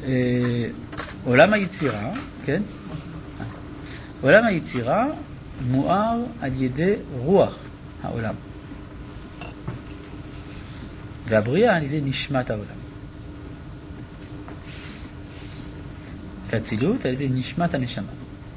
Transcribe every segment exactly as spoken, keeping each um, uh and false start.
עולם היצירה, כן? עולם היצירה מואר על ידי רוח העולם. והבריאה על ידי נשמת העולם. והצילות על ידי נשמת הנשמה.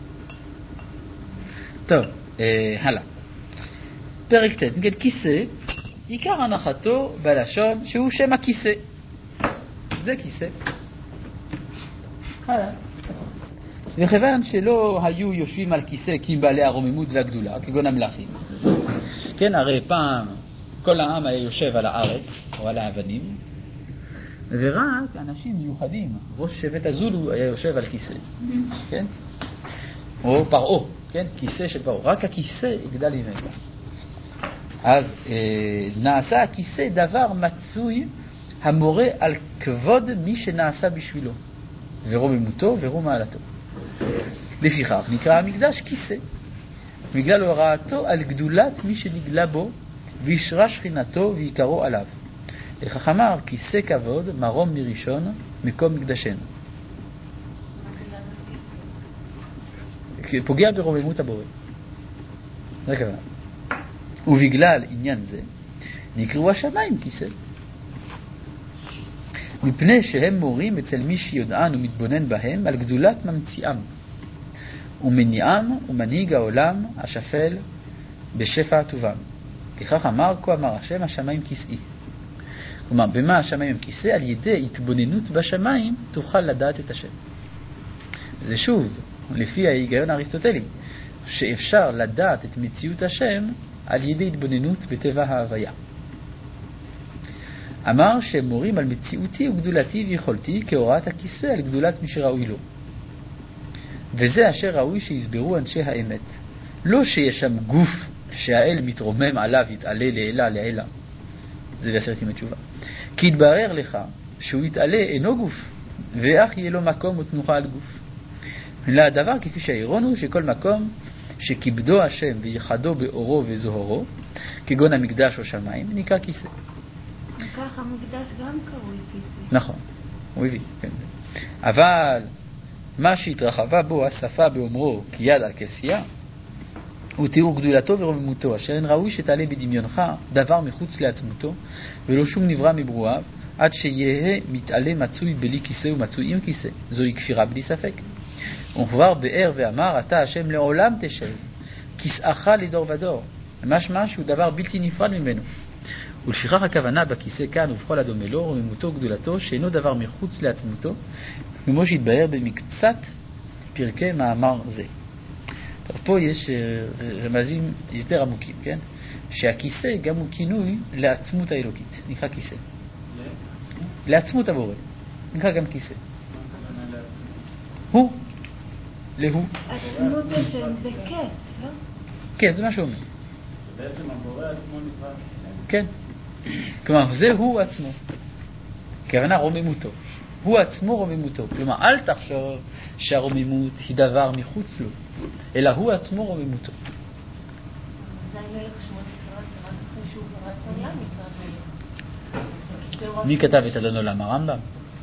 טוב, אה, הלאה. פרק ט', נגיד כיסא, עיקר הנחתו בלשון שהוא שם הכיסא. זה כיסא. הלאה. וכיוון שלא היו יושבים על כיסא כי הם בעלי הרוממות והגדולה, כגון המלאכים. כן, הרי פעם כל העם היה יושב על הארץ או על האבנים, ורק אנשים מיוחדים, ראש שבט הזולו היה יושב על כיסא. כן? או פרעה, כן? כיסא של פרעה. רק הכיסא יגדל ממנו. אז אה, נעשה הכיסא דבר מצוי המורה על כבוד מי שנעשה בשבילו, ורוממותו ורום מעלתו. לפיכך נקרא המקדש כיסא, בגלל הוראתו על גדולת מי שנגלה בו, וישרה שכינתו ויקרו עליו. לכך אמר כיסא כבוד מרום מראשון מקום מקדשנו. פוגע ברוממות הבורא. זה כבוד. ובגלל עניין זה נקראו השמיים כיסא, מפני שהם מורים אצל מי שיודען ומתבונן בהם על גדולת ממציאם ומניעם ומנהיג העולם השפל בשפע טובם. לכך אמר כה אמר השם השמיים כיסאי. כלומר, במה השמיים הם כיסא? על ידי התבוננות בשמיים תוכל לדעת את השם. זה שוב לפי ההיגיון האריסטוטלי, שאפשר לדעת את מציאות השם על ידי התבוננות בטבע ההוויה. אמר שהם מורים על מציאותי וגדולתי ויכולתי כהוראת הכיסא על גדולת מי שראוי לו. וזה אשר ראוי שיסברו אנשי האמת. לא שיש שם גוף שהאל מתרומם עליו יתעלה לעילה לעילה. זה בעשרת ימי תשובה. כי יתברר לך שהוא יתעלה אינו גוף, ואך יהיה לו מקום ותנוחה על גוף. לדבר כפי שהעירון הוא שכל מקום שכיבדו השם ויחדו באורו וזוהרו, כגון המקדש או שמיים, נקרא כיסא. וכך המקדש גם קרוי כיסא. נכון, הוא הביא, כן זה. אבל מה שהתרחבה בו השפה באומרו כי יד על כסייה, הוא תיאור גדולתו ורוממותו, אשר אין ראוי שתעלה בדמיונך דבר מחוץ לעצמותו, ולא שום נברא מברואיו, עד שיהיה מתעלה מצוי בלי כיסא ומצוי עם כיסא. זוהי כפירה בלי ספק. וכבר באר ואמר, אתה השם לעולם תשב, כיסאך לדור ודור. משמע שהוא דבר בלתי נפרד ממנו. ולפיכך הכוונה בכיסא כאן ובכל הדומה לו, רוממותו וגדולתו, שאינו דבר מחוץ לעצמותו, כמו שהתבהר במקצת פרקי מאמר זה. טוב, פה יש רמזים יותר עמוקים, כן? שהכיסא גם הוא כינוי לעצמות האלוקית, נקרא כיסא. לעצמות הבורא, נקרא גם כיסא. הוא, להוא. עצמות השם זה כיף, לא? כן, זה מה שאומר. בעצם הבורא עצמו נקרא כיסא? כן. כלומר, זה הוא עצמו. כוונה רוממותו. הוא עצמו רוממותו. כלומר, אל תחשוב שהרוממות היא דבר מחוץ לו, אלא הוא עצמו רוממותו. זה המלך שמו נקרא, רק אחרי שהוא ברא את העולם נקרא. מי כתב את אדון עולם? הרמב"ם?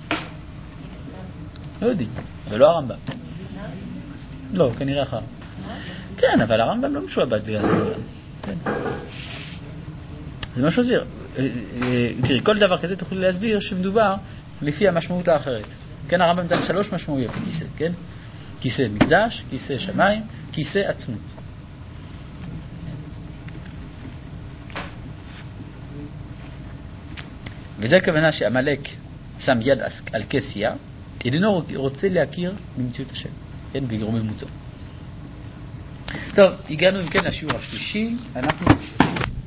לא יודעים, אבל לא הרמב"ם. לא, כנראה אחר. כן, אבל הרמב"ם לא משועבד באדון עולם. כן. זה משהו זיר. תראי, כל דבר כזה תוכלי להסביר שמדובר לפי המשמעות האחרת. כן, הרמב"ם נתן שלוש משמעויות לכיסא, כן? כיסא מקדש, כיסא שמיים, כיסא עצמות. וזה הכוונה שעמלק שם יד על כסייה, איננו רוצה להכיר במציאות השם, כן, ברוממותו. טוב, הגענו אם כן לשיעור השלישי, אנחנו